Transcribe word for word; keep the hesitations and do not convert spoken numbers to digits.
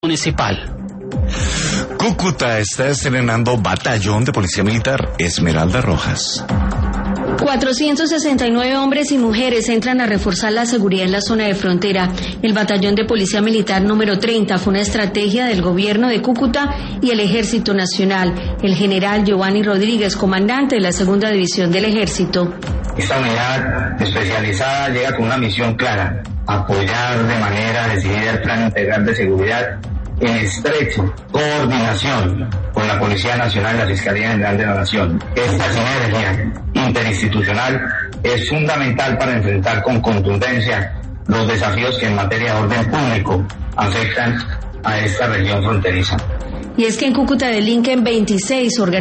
municipal. Cúcuta está estrenando batallón de policía militar Esmeralda Rojas. cuatrocientos sesenta y nueve hombres y mujeres entran a reforzar la seguridad en la zona de frontera. El batallón de policía militar número treinta fue una estrategia del gobierno de Cúcuta y el Ejército Nacional. El general Giovanni Rodríguez, comandante de la segunda división del Ejército. Esta unidad especializada llega con una misión clara: apoyar de manera decidida el Plan Integral de Seguridad en estrecha coordinación con la Policía Nacional y la Fiscalía General de la Nación. Esta sinergia interinstitucional es fundamental para enfrentar con contundencia los desafíos que en materia de orden público afectan a esta región fronteriza. Y es que en Cúcuta delinquen veintiséis organizaciones